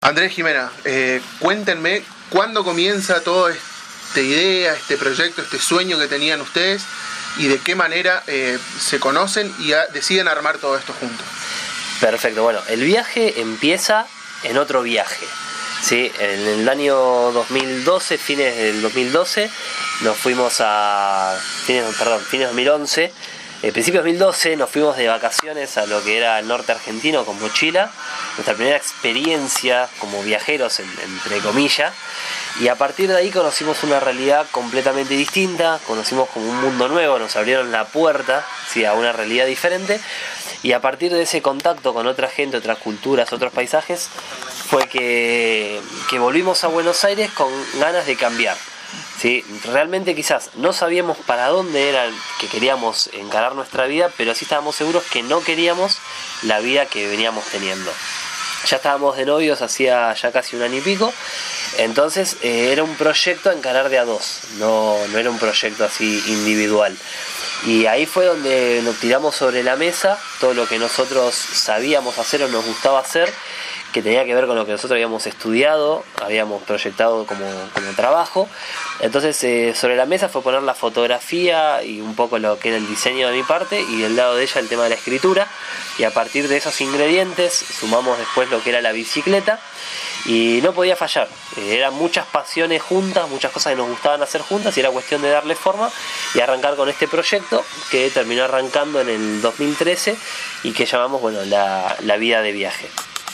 Andrés, Jimena, cuéntenme cuándo comienza toda esta idea, este proyecto, este sueño que tenían ustedes y de qué manera se conocen y deciden armar todo esto juntos. Perfecto, bueno, el viaje empieza en otro viaje, ¿sí? En el año 2012, fines del 2012, nos fuimos a... fines de 2011, principios de 2012 nos fuimos de vacaciones a lo que era el norte argentino con mochila, nuestra primera experiencia como viajeros, entre comillas, y a partir de ahí conocimos una realidad completamente distinta, conocimos como un mundo nuevo, nos abrieron la puerta, ¿sí?, a una realidad diferente, y a partir de ese contacto con otra gente, otras culturas, otros paisajes, fue que volvimos a Buenos Aires con ganas de cambiar. Sí, realmente quizás no sabíamos para dónde era que queríamos encarar nuestra vida, pero sí estábamos seguros que no queríamos la vida que veníamos teniendo. Ya estábamos de novios hacía ya casi un año y pico, entonces era un proyecto a encarar de a dos, no era un proyecto así individual. Y ahí fue donde nos tiramos sobre la mesa todo lo que nosotros sabíamos hacer o nos gustaba hacer, que tenía que ver con lo que nosotros habíamos estudiado, habíamos proyectado como trabajo. Entonces sobre la mesa fue poner la fotografía y un poco lo que era el diseño de mi parte, y del lado de ella el tema de la escritura, y a partir de esos ingredientes sumamos después lo que era la bicicleta, y no podía fallar. Eran muchas pasiones juntas, muchas cosas que nos gustaban hacer juntas, y era cuestión de darle forma y arrancar con este proyecto que terminó arrancando en el 2013 y que llamamos, bueno, la vida de viaje.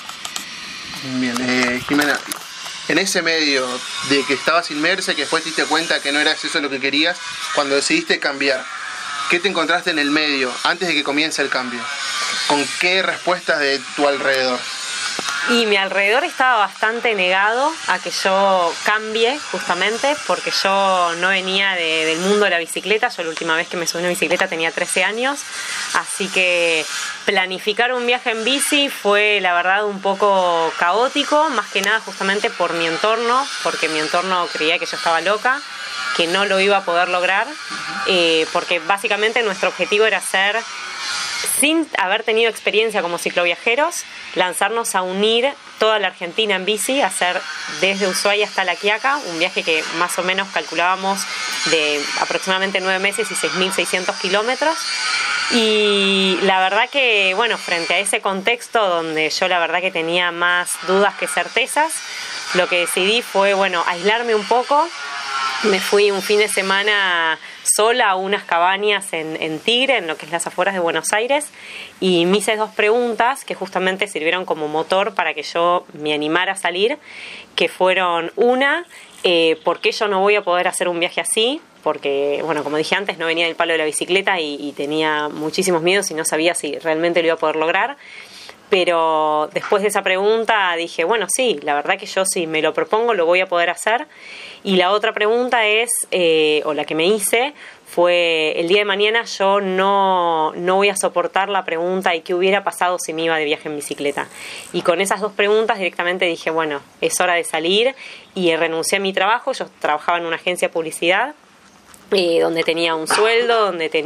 Bien, Jimena, en ese medio de que estabas inmersa y que después te diste cuenta que no era eso lo que querías, cuando decidiste cambiar, ¿qué te encontraste en el medio antes de que comience el cambio? ¿Con qué respuestas de tu alrededor? Y mi alrededor estaba bastante negado a que yo cambie, justamente porque yo no venía del mundo de la bicicleta. Yo la última vez que me subí a una bicicleta tenía 13 años, así que planificar un viaje en bici fue, la verdad, un poco caótico, más que nada justamente por mi entorno, porque mi entorno creía que yo estaba loca, que no lo iba a poder lograr, porque básicamente nuestro objetivo era ser, sin haber tenido experiencia como cicloviajeros, lanzarnos a unir toda la Argentina en bici, hacer desde Ushuaia hasta La Quiaca, un viaje que más o menos calculábamos de aproximadamente 9 meses y 6.600 kilómetros. Y la verdad que, bueno, frente a ese contexto donde yo la verdad que tenía más dudas que certezas, lo que decidí fue, bueno, aislarme un poco. Me fui un fin de semana sola a unas cabañas en Tigre, en lo que es las afueras de Buenos Aires, y me hice 2 preguntas que justamente sirvieron como motor para que yo me animara a salir, que fueron una, ¿por qué yo no voy a poder hacer un viaje así? Porque, bueno, como dije antes, no venía del palo de la bicicleta y tenía muchísimos miedos y no sabía si realmente lo iba a poder lograr. Pero después de esa pregunta dije, bueno, sí, la verdad que yo si me lo propongo lo voy a poder hacer. Y la otra pregunta es, o la que me hice, fue el día de mañana yo no voy a soportar la pregunta ¿y qué hubiera pasado si me iba de viaje en bicicleta? Y con esas 2 preguntas directamente dije, bueno, es hora de salir, y renuncié a mi trabajo. Yo trabajaba en una agencia de publicidad, donde tenía un sueldo,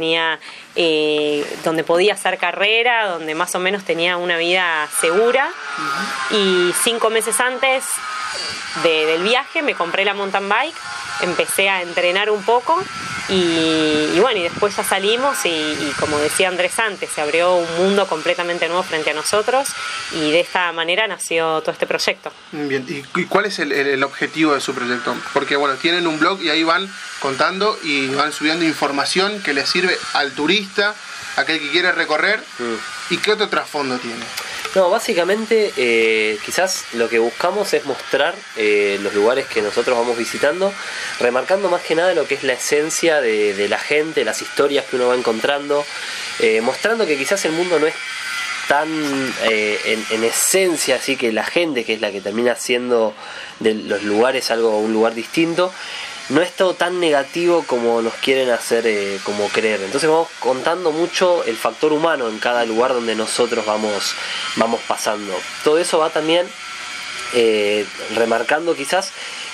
donde podía hacer carrera, donde más o menos tenía una vida segura. Y 5 meses antes del viaje me compré la mountain bike, empecé a entrenar un poco y bueno, y después ya salimos y como decía Andrés antes, se abrió un mundo completamente nuevo frente a nosotros, y de esta manera nació todo este proyecto. Bien, ¿y cuál es el objetivo de su proyecto? Porque bueno, tienen un blog y ahí van contando y van subiendo información que le sirve al turista, a aquel que quiere recorrer. ¿Y qué otro trasfondo tiene? No, básicamente quizás lo que buscamos es mostrar los lugares que nosotros vamos visitando, remarcando más que nada lo que es la esencia de la gente, las historias que uno va encontrando, mostrando que quizás el mundo no es tan en esencia, así que la gente, que es la que termina siendo de los lugares un lugar distinto, no es todo tan negativo como nos quieren hacer como creer. Entonces vamos contando mucho el factor humano en cada lugar donde nosotros vamos pasando. Todo eso va también remarcando quizás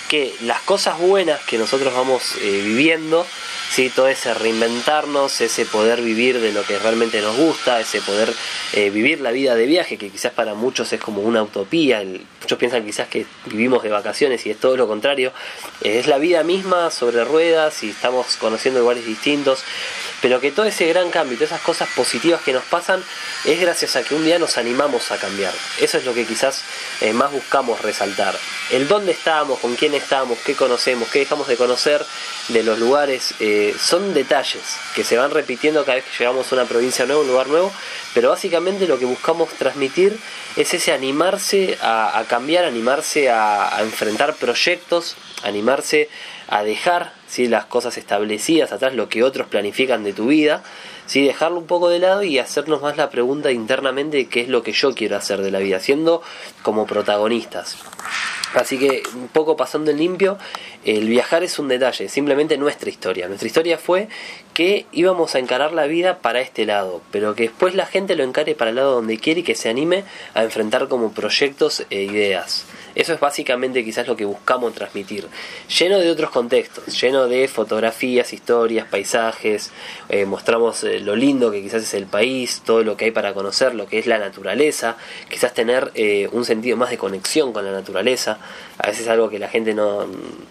que las cosas buenas que nosotros vamos viviendo, ¿sí? Todo ese reinventarnos, ese poder vivir de lo que realmente nos gusta, ese poder vivir la vida de viaje, que quizás para muchos es como una utopía. Muchos piensan quizás que vivimos de vacaciones y es todo lo contrario. Es la vida misma sobre ruedas y estamos conociendo lugares distintos, pero que todo ese gran cambio y todas esas cosas positivas que nos pasan es gracias a que un día nos animamos a cambiar. Eso es lo que quizás más buscamos resaltar. El dónde estamos, con quién estamos, qué conocemos, qué dejamos de conocer de los lugares, son detalles que se van repitiendo cada vez que llegamos a una provincia nueva, un lugar nuevo, pero básicamente lo que buscamos transmitir es ese animarse a cambiar, animarse a enfrentar proyectos, animarse a dejar, ¿sí?, las cosas establecidas atrás, lo que otros planifican de tu vida, ¿sí?, dejarlo un poco de lado y hacernos más la pregunta internamente de qué es lo que yo quiero hacer de la vida, siendo como protagonistas. Así que, un poco pasando en limpio, el viajar es un detalle, simplemente nuestra historia. Nuestra historia fue que íbamos a encarar la vida para este lado, pero que después la gente lo encare para el lado donde quiere y que se anime a enfrentar como proyectos e ideas. Eso es básicamente quizás lo que buscamos transmitir, lleno de otros contextos, lleno de fotografías, historias, paisajes, mostramos lo lindo que quizás es el país, todo lo que hay para conocer, lo que es la naturaleza, quizás tener un sentido más de conexión con la naturaleza. A veces es algo que la gente no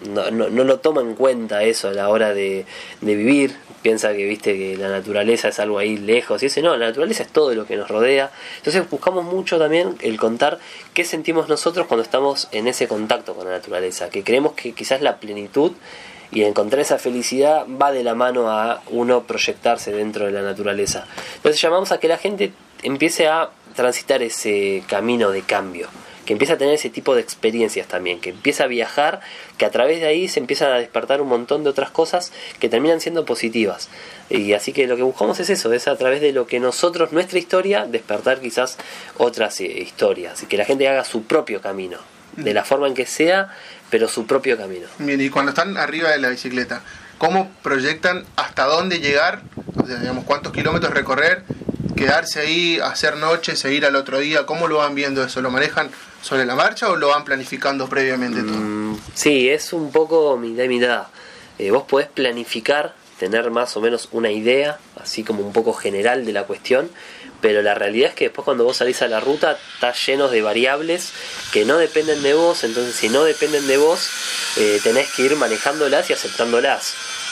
lo toma en cuenta eso a la hora de vivir. Piensa que viste que la naturaleza es algo ahí lejos y ese no, la naturaleza es todo lo que nos rodea. Entonces buscamos mucho también el contar qué sentimos nosotros cuando estamos en ese contacto con la naturaleza, que creemos que quizás la plenitud y encontrar esa felicidad va de la mano a uno proyectarse dentro de la naturaleza. Entonces llamamos a que la gente empiece a transitar ese camino de cambio, que empieza a tener ese tipo de experiencias también, que empieza a viajar, que a través de ahí se empiezan a despertar un montón de otras cosas que terminan siendo positivas. Y así que lo que buscamos es eso, es a través de lo que nosotros, nuestra historia, despertar quizás otras historias, y que la gente haga su propio camino, de la forma en que sea, pero su propio camino. Bien, y cuando están arriba de la bicicleta, ¿cómo proyectan hasta dónde llegar? O sea, digamos, ¿cuántos kilómetros recorrer? ¿Quedarse ahí, hacer noche, seguir al otro día? ¿Cómo lo van viendo eso? ¿Lo manejan sobre la marcha o lo van planificando previamente todo? Sí, es un poco mitad y mitad. Vos podés planificar, tener más o menos una idea, así como un poco general de la cuestión, pero la realidad es que después cuando vos salís a la ruta estás llenos de variables que no dependen de vos. Entonces si no dependen de vos, tenés que ir manejándolas y aceptándolas.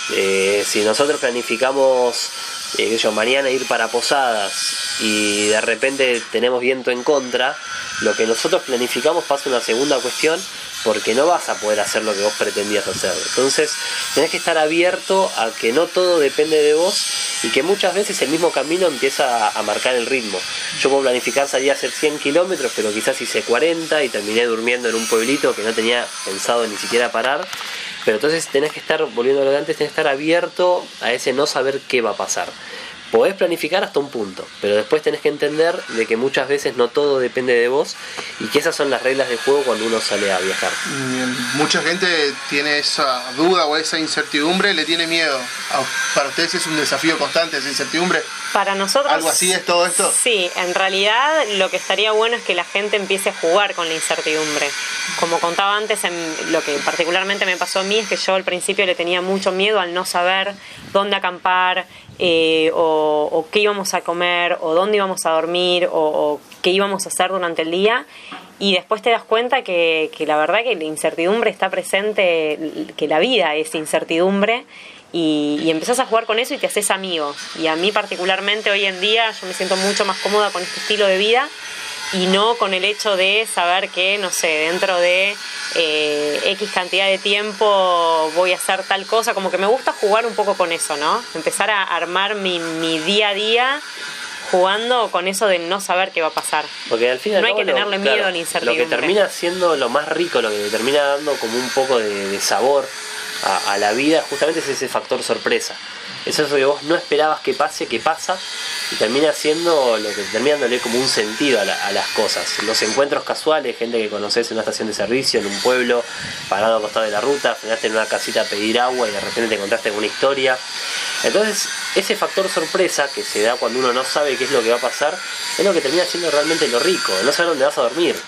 Si nosotros planificamos mañana ir para Posadas y de repente tenemos viento en contra, lo que nosotros planificamos pasa una segunda cuestión, porque no vas a poder hacer lo que vos pretendías hacer. Entonces tenés que estar abierto a que no todo depende de vos y que muchas veces el mismo camino empieza a marcar el ritmo. Yo puedo planificar salir a hacer 100 kilómetros, pero quizás hice 40 y terminé durmiendo en un pueblito que no tenía pensado ni siquiera parar. Pero entonces tenés que estar, volviendo a lo de antes, tenés que estar abierto a ese no saber qué va a pasar. Podés planificar hasta un punto, pero después tenés que entender de que muchas veces no todo depende de vos y que esas son las reglas del juego cuando uno sale a viajar. Bien. Mucha gente tiene esa duda o esa incertidumbre, le tiene miedo. ¿Para ustedes es un desafío constante esa incertidumbre? Para nosotros... ¿Algo así es todo esto? Sí, en realidad lo que estaría bueno es que la gente empiece a jugar con la incertidumbre. Como contaba antes, lo que particularmente me pasó a mí es que yo al principio le tenía mucho miedo al no saber dónde acampar, o qué íbamos a comer, o dónde íbamos a dormir, o qué íbamos a hacer durante el día. Y después te das cuenta que la verdad que la incertidumbre está presente, que la vida es incertidumbre, y empezás a jugar con eso y te haces amigo. Y a mí particularmente hoy en día yo me siento mucho más cómoda con este estilo de vida y no con el hecho de saber que, no sé, dentro de X cantidad de tiempo voy a hacer tal cosa. Como que me gusta jugar un poco con eso, ¿no? Empezar a armar mi día a día jugando con eso de no saber qué va a pasar. Porque al final no hay que tenerle miedo ni incertidumbre. Lo que termina siendo lo más rico, lo que te termina dando como un poco de sabor a la vida, justamente es ese factor sorpresa. Es eso que vos no esperabas que pase, que pasa, y termina siendo lo que termina dándole como un sentido a las cosas. Los encuentros casuales, gente que conoces en una estación de servicio, en un pueblo, parado al costado de la ruta, frenaste en una casita a pedir agua y de repente te encontraste con una historia. Entonces, ese factor sorpresa que se da cuando uno no sabe qué es lo que va a pasar, es lo que termina siendo realmente lo rico, no saber dónde vas a dormir.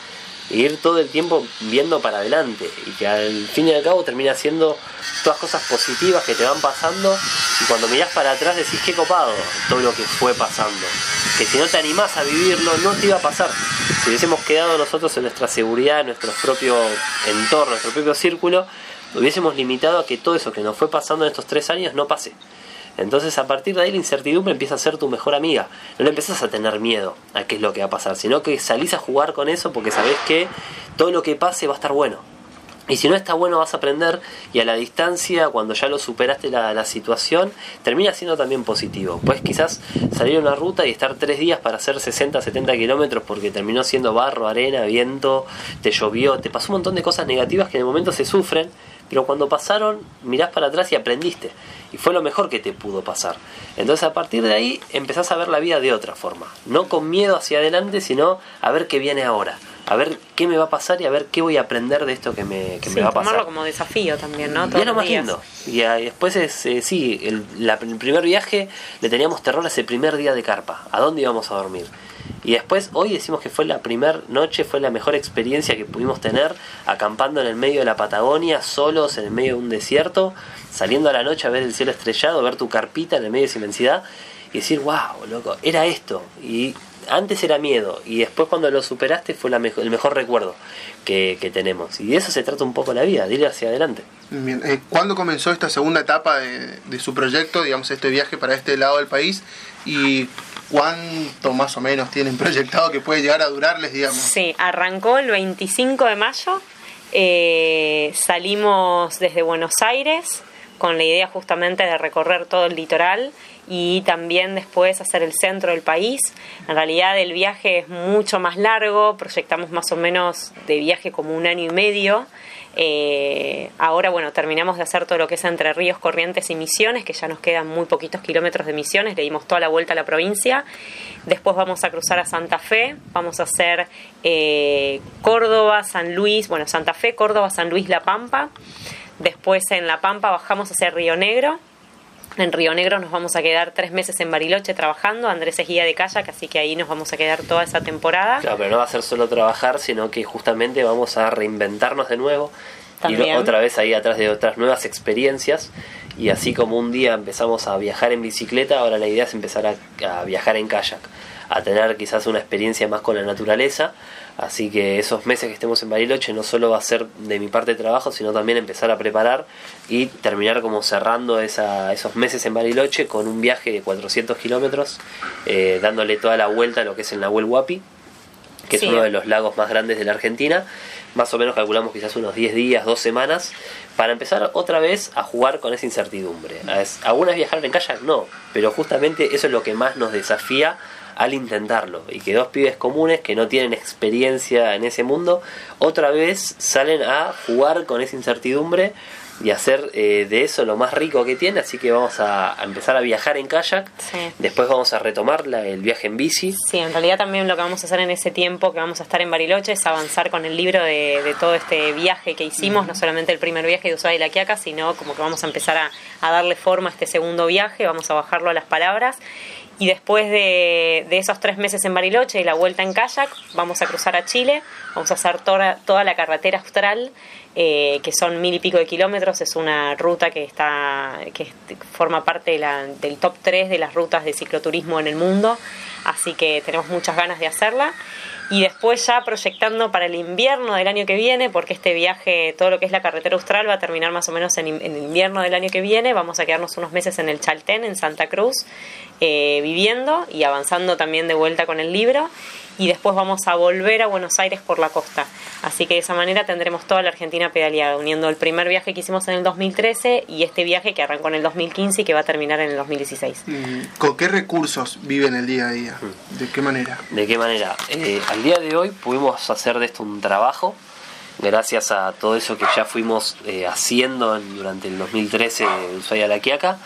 e ir todo el tiempo viendo para adelante, y que al fin y al cabo termina siendo todas cosas positivas que te van pasando, y cuando mirás para atrás decís qué copado todo lo que fue pasando, que si no te animás a vivirlo no te iba a pasar. Si hubiésemos quedado nosotros en nuestra seguridad, en nuestro propio entorno, nuestro propio círculo, hubiésemos limitado a que todo eso que nos fue pasando en estos 3 años no pase. Entonces a partir de ahí la incertidumbre empieza a ser tu mejor amiga. No le empezás a tener miedo a qué es lo que va a pasar, sino que salís a jugar con eso porque sabés que todo lo que pase va a estar bueno. Y si no está bueno vas a aprender, y a la distancia, cuando ya lo superaste la situación, termina siendo también positivo. Puedes quizás salir a una ruta y estar 3 días para hacer 60, 70 kilómetros porque terminó siendo barro, arena, viento, te llovió, te pasó un montón de cosas negativas que en el momento se sufren, pero cuando pasaron mirás para atrás y aprendiste, y fue lo mejor que te pudo pasar. Entonces a partir de ahí empezás a ver la vida de otra forma, no con miedo hacia adelante, sino a ver qué viene ahora, a ver qué me va a pasar y a ver qué voy a aprender de esto que me va a pasar. Tomarlo como desafío también, ¿no? Y es lo más lindo. Y después el primer viaje le teníamos terror a ese primer día de carpa, a dónde íbamos a dormir. Y después hoy decimos que fue la primera noche, fue la mejor experiencia que pudimos tener, acampando en el medio de la Patagonia, solos en el medio de un desierto, saliendo a la noche a ver el cielo estrellado, ver tu carpita en el medio de esa inmensidad y decir, wow, loco, era esto. Y antes era miedo, y después cuando lo superaste fue el mejor recuerdo que tenemos. Y de eso se trata un poco la vida, de ir hacia adelante. Bien. ¿Cuándo comenzó esta segunda etapa de su proyecto, digamos, este viaje para este lado del país? ¿Y cuánto más o menos tienen proyectado que puede llegar a durarles, digamos? Sí, arrancó el 25 de mayo, salimos desde Buenos Aires con la idea justamente de recorrer todo el litoral y también después hacer el centro del país. En realidad el viaje es mucho más largo, proyectamos más o menos de viaje como 1 año y medio. Ahora, bueno, terminamos de hacer todo lo que es Entre Ríos, Corrientes y Misiones, que ya nos quedan muy poquitos kilómetros de Misiones, le dimos toda la vuelta a la provincia. Después vamos a cruzar a Santa Fe, vamos a hacer Córdoba, San Luis, bueno, Santa Fe, Córdoba, San Luis, La Pampa. Después en La Pampa bajamos hacia Río Negro. En Río Negro nos vamos a quedar 3 meses en Bariloche trabajando. Andrés es guía de kayak, así que ahí nos vamos a quedar toda esa temporada. Claro, pero no va a ser solo trabajar, sino que justamente vamos a reinventarnos de nuevo. También. Y otra vez ahí atrás de otras nuevas experiencias. Y así como un día empezamos a viajar en bicicleta, ahora la idea es empezar a viajar en kayak, a tener quizás una experiencia más con la naturaleza. Así que esos meses que estemos en Bariloche no solo va a ser de mi parte de trabajo, sino también empezar a preparar y terminar como cerrando esos meses en Bariloche con un viaje de 400 kilómetros, dándole toda la vuelta a lo que es el Nahuel Huapi, que es uno de los lagos más grandes de la Argentina. Más o menos calculamos quizás unos 10 días, 2 semanas, para empezar otra vez a jugar con esa incertidumbre. ¿Alguna vez viajar en kayak? No, pero justamente eso es lo que más nos desafía al intentarlo, y que 2 pibes comunes que no tienen experiencia en ese mundo otra vez salen a jugar con esa incertidumbre y hacer de eso lo más rico que tiene. Así que vamos a empezar a viajar en kayak. Sí. Después vamos a retomar el viaje en bici. Sí, en realidad también lo que vamos a hacer en ese tiempo que vamos a estar en Bariloche es avanzar con el libro de todo este viaje que hicimos, no solamente el primer viaje de Ushuaia y La Quiaca, sino como que vamos a empezar a darle forma a este segundo viaje, vamos a bajarlo a las palabras. Y después de esos 3 meses en Bariloche y la vuelta en kayak, vamos a cruzar a Chile, vamos a hacer toda la carretera austral, que son 1000 y pico de kilómetros. Es una ruta que forma parte del top 3 de las rutas de cicloturismo en el mundo, así que tenemos muchas ganas de hacerla. Y después ya proyectando para el invierno del año que viene, porque este viaje, todo lo que es la carretera austral, va a terminar más o menos en el invierno del año que viene. Vamos a quedarnos unos meses en el Chaltén, en Santa Cruz, viviendo y avanzando también de vuelta con el libro. Y después vamos a volver a Buenos Aires por la costa. Así que de esa manera tendremos toda la Argentina pedaleada, uniendo el primer viaje que hicimos en el 2013 y este viaje que arrancó en el 2015 y que va a terminar en el 2016. ¿Con qué recursos viven el día a día? ¿De qué manera? ¿De qué manera? Al día de hoy pudimos hacer de esto un trabajo, gracias a todo eso que ya fuimos haciendo durante el 2013 en Ushuaia La Quiaca.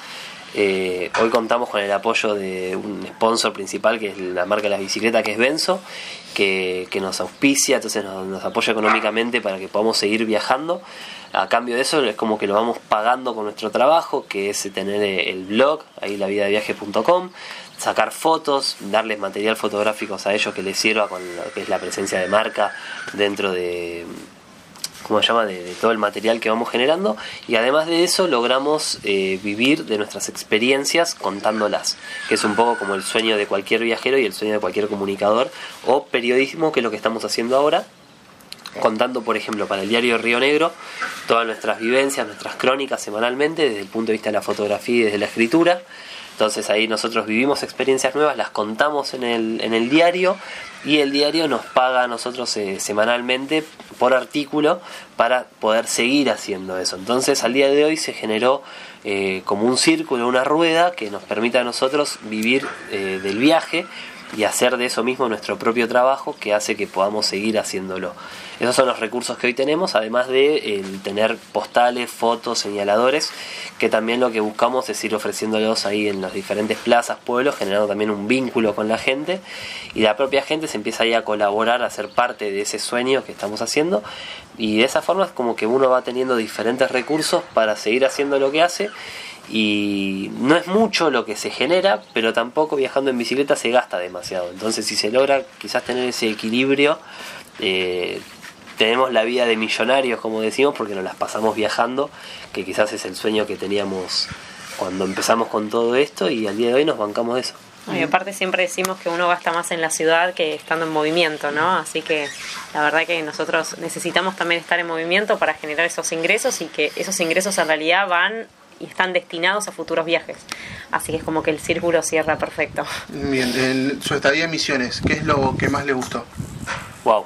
Hoy contamos con el apoyo de un sponsor principal, que es la marca de las bicicletas, que es Benzo, que nos auspicia, entonces nos apoya económicamente para que podamos seguir viajando. A cambio de eso es como que lo vamos pagando con nuestro trabajo, que es tener el blog, ahí lavidadeviaje.com, sacar fotos, darles material fotográfico a ellos que les sirva con lo que es la presencia de marca dentro de, ¿cómo se llama?, de todo el material que vamos generando. Y además de eso logramos vivir de nuestras experiencias contándolas, que es un poco como el sueño de cualquier viajero y el sueño de cualquier comunicador o periodismo, que es lo que estamos haciendo ahora, contando, por ejemplo, para el diario Río Negro todas nuestras vivencias, nuestras crónicas semanalmente desde el punto de vista de la fotografía y desde la escritura. Entonces ahí nosotros vivimos experiencias nuevas, las contamos en el diario, y el diario nos paga a nosotros semanalmente por artículo para poder seguir haciendo eso. Entonces al día de hoy se generó como un círculo, una rueda que nos permite a nosotros vivir del viaje y hacer de eso mismo nuestro propio trabajo, que hace que podamos seguir haciéndolo. Esos son los recursos que hoy tenemos, además de el tener postales, fotos, señaladores, que también lo que buscamos es ir ofreciéndolos ahí en las diferentes plazas, pueblos, generando también un vínculo con la gente, y la propia gente se empieza ahí a colaborar, a ser parte de ese sueño que estamos haciendo, y de esa forma es como que uno va teniendo diferentes recursos para seguir haciendo lo que hace. Y no es mucho lo que se genera, pero tampoco viajando en bicicleta se gasta demasiado. Entonces, si se logra quizás tener ese equilibrio, tenemos la vida de millonarios, como decimos, porque nos las pasamos viajando, que quizás es el sueño que teníamos cuando empezamos con todo esto, y al día de hoy nos bancamos de eso. Y aparte siempre decimos que uno gasta más en la ciudad que estando en movimiento, ¿no? Así que la verdad que nosotros necesitamos también estar en movimiento para generar esos ingresos, y que esos ingresos en realidad van y están destinados a futuros viajes. Así que es como que el círculo cierra perfecto. Bien, en su estadía en Misiones, ¿qué es lo que más le gustó? Wow,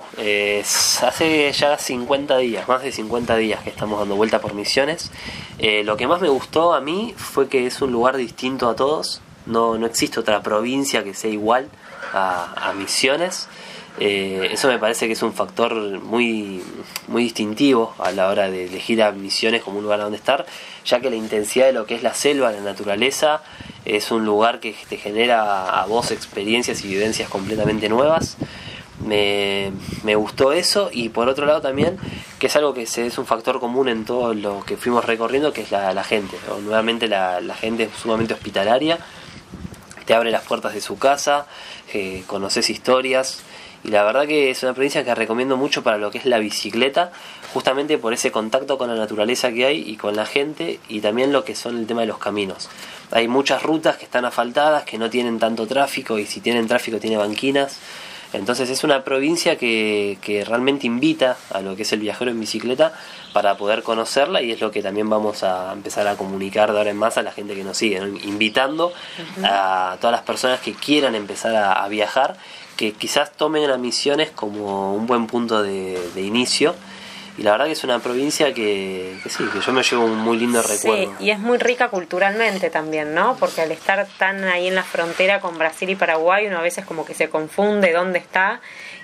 hace ya 50 días, más de 50 días que estamos dando vuelta por Misiones. Lo que más me gustó a mí fue que es un lugar distinto a todos. No existe otra provincia que sea igual a Misiones. Eso me parece que es un factor muy, muy distintivo a la hora de elegir a Misiones como un lugar donde estar, ya que la intensidad de lo que es la selva, la naturaleza, es un lugar que te genera a vos experiencias y vivencias completamente nuevas. Me gustó eso, y por otro lado también, que es algo que es un factor común en todo lo que fuimos recorriendo, que es la gente, ¿no? Nuevamente la gente es sumamente hospitalaria, te abre las puertas de su casa, conoces historias, y la verdad que es una provincia que recomiendo mucho para lo que es la bicicleta, justamente por ese contacto con la naturaleza que hay y con la gente, y también lo que son el tema de los caminos. Hay muchas rutas que están asfaltadas, que no tienen tanto tráfico, y si tienen tráfico tiene banquinas. Entonces es una provincia que realmente invita a lo que es el viajero en bicicleta para poder conocerla, y es lo que también vamos a empezar a comunicar de ahora en más a la gente que nos sigue, ¿no? Invitando a todas las personas que quieran empezar a viajar, que quizás tomen a Misiones como un buen punto de inicio. Y la verdad que es una provincia que sí, que yo me llevo un muy lindo recuerdo. Sí, y es muy rica culturalmente también, ¿no? Porque al estar tan ahí en la frontera con Brasil y Paraguay, uno a veces como que se confunde dónde está.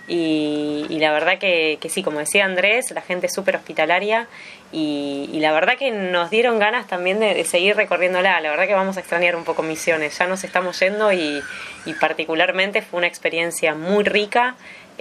Y la verdad que sí, como decía Andrés, la gente es súper hospitalaria, y la verdad que nos dieron ganas también de seguir recorriéndola. La verdad que vamos a extrañar un poco Misiones, ya nos estamos yendo, y particularmente fue una experiencia muy rica.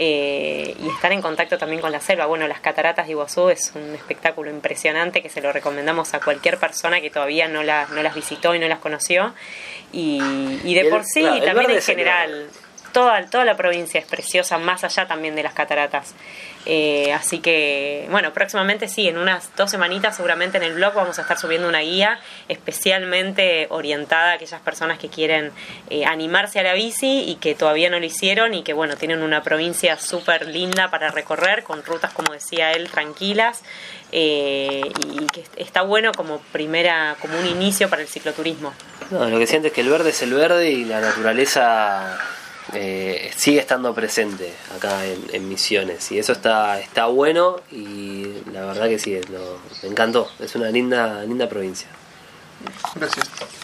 Y estar en contacto también con la selva. Bueno, las cataratas de Iguazú es un espectáculo impresionante que se lo recomendamos a cualquier persona que todavía no las visitó y no las conoció, y de por sí, y también en general toda la provincia es preciosa, más allá también de las cataratas. Así que, bueno, próximamente sí, en unas 2 semanitas seguramente en el blog vamos a estar subiendo una guía especialmente orientada a aquellas personas que quieren animarse a la bici y que todavía no lo hicieron, y que, bueno, tienen una provincia súper linda para recorrer, con rutas, como decía él, tranquilas, y que está bueno como un inicio para el cicloturismo. No, lo que siento es que el verde es el verde, y la naturaleza sigue estando presente acá en Misiones, y eso está bueno, y la verdad que sí, me encantó. Es una linda provincia. Gracias.